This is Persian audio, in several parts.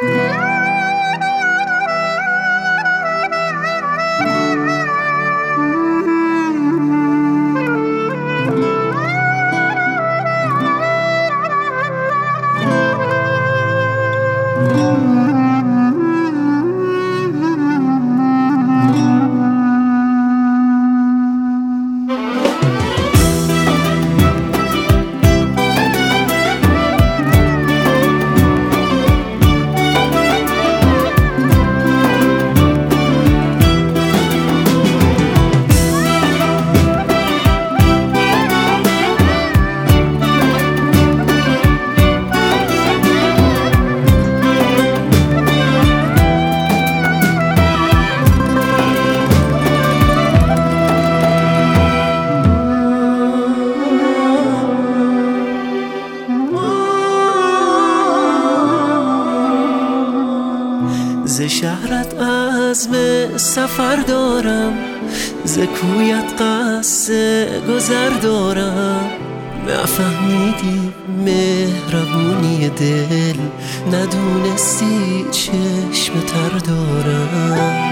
ز شهرت عزم سفر دارم، ز کویت قصد گذر دارم. نفهمیدی مهربونی دل، ندونستی چشم تر دارم.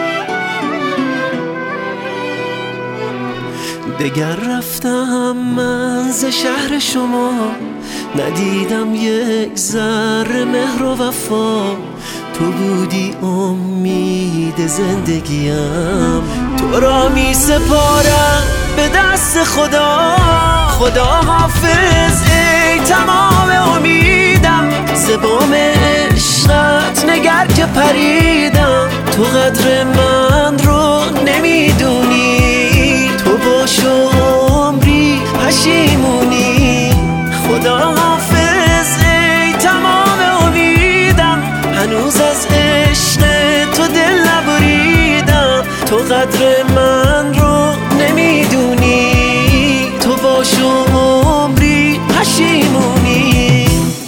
دگر رفتم من ز شهر شما، ندیدم یک ذره مهر و وفا. تو بودی امید زندگیم، تو را می سپارم به دست خدا. خدا حافظ ای تمام امیدم، ز بام عشقت نگر که پریدم. تو قدر من رو نمیدونی، تو باش و عمری پشیمونی. خدا حافظ ای تمام امیدم، هنوز از عشق تو دل نبریدم. تو قدر من رو نمیدونی، تو باش و عمری پشیمونی.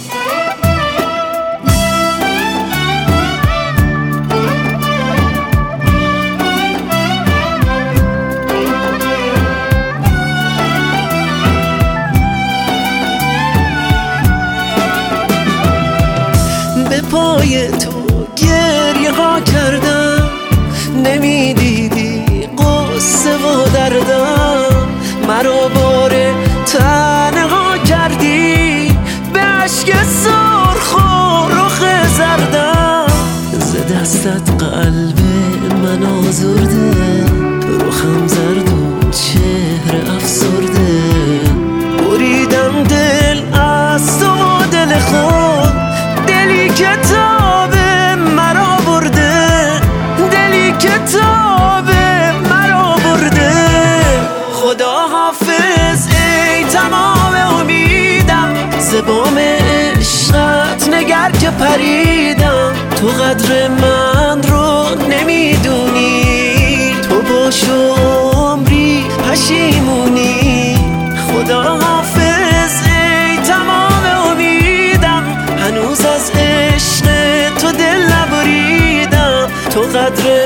به پای تو گریه ها کردم، نمیدیدی قصه و دردم. مرا باره تنها کردی، به عشق سرخ و رخ زردم. ز دستت قلب من آزرده، رخم زرد و چهره افسرده. بریدم دل از تو و دل خود، دلی که تاب مرا برده، دلی که تاب مرا برده. خدا حافظ ای تمام امیدم، ز بام عشقت نگر که پریدم. تو قدر من رو نمیدونی، تو باش و عمری پشیمونی. خدا حافظ ای تمام امیدم، هنوز از عشق تو دل نبریدم. تو قدر